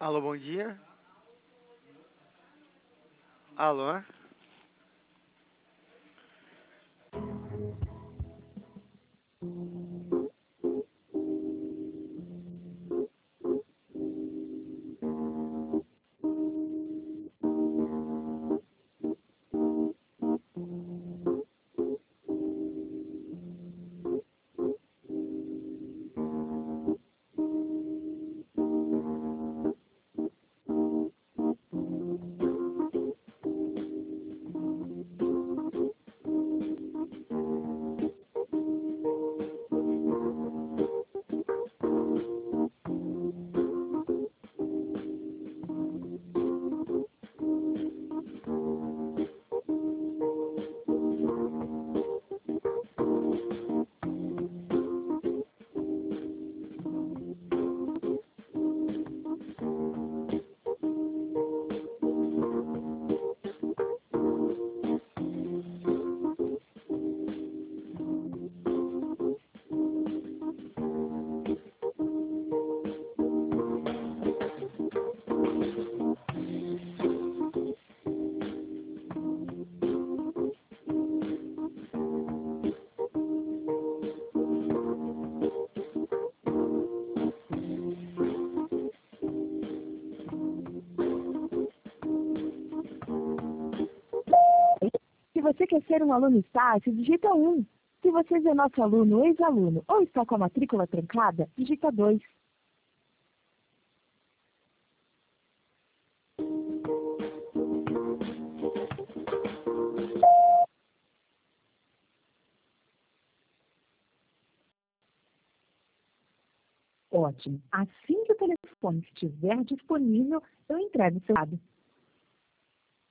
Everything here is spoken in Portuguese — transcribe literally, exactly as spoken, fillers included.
Alô, bom dia. Alô? Se você quer ser um aluno Estácio, digita um. Se você é nosso aluno ou ex-aluno ou está com a matrícula trancada, digita dois. Ótimo. Assim que o telefone estiver disponível, eu entrego o seu dado.